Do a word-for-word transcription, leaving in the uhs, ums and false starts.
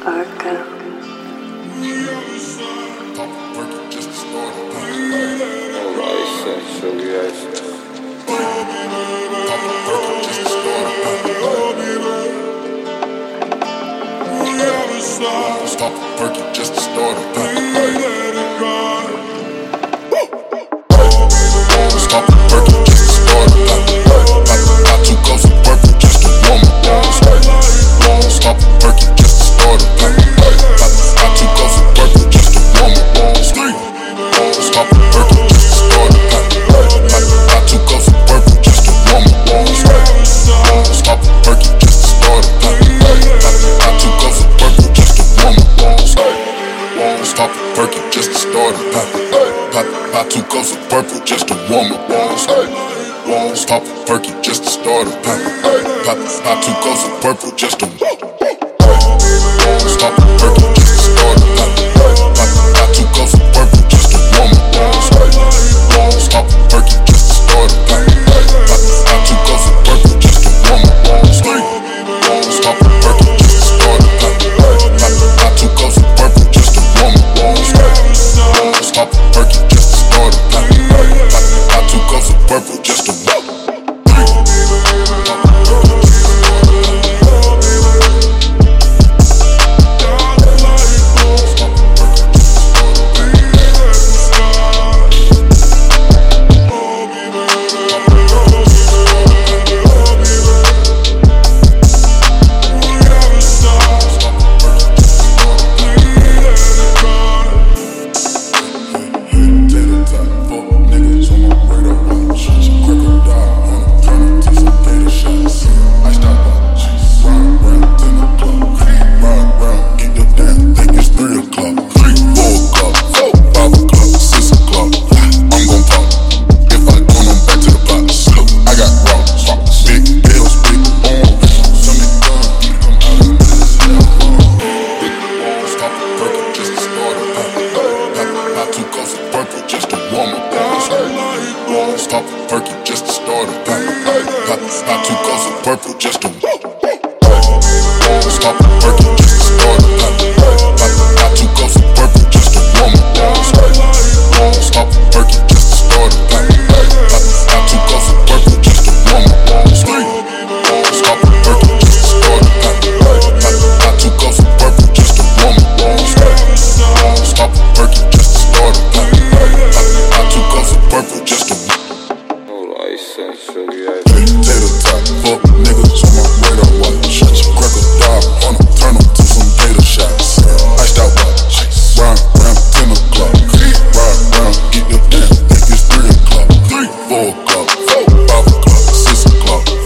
Parker. Alright, so yes. Stop working just to start up. Stop working just to start up. I two cups of purple just to warm up. Stop working just to start up. I two cups of purple just to warm up. Stop working just to start up. I two cups of purple just to warm up. Stop working just to start up. I two cups of purple just to warm up. Stop working just to start up. Pop two cups of purple just to warm up. Stop working just to start up. Pop two cups of purple just to stop working just to start up. Pop two cups of purple just to warm up. Stop working just to start up. Pop two cups of purple just to warm up. Stop working just to start up. Pop two cups of purple just to warm up. Stop working just to start up. Pop two cups of purple just to warm up. Stop working just to start up. Pop two cups of purple just to stop working just to start up. Pop two cups of purple just to warm up. Stop working just to start up. Pop two cups of purple just to warm up. Stop working just to start up. Pop two cups of purple just to warm up. Stop working just to start up. Pop two cups of purple just to Tater tot, fuck niggas on my radar watch. Shut your cracker dog on them, turn them to some gator shots. Iced out watch, round round ten o'clock. Ride round, get your damn, think it's three o'clock. Three, four o'clock, five o'clock, six o'clock.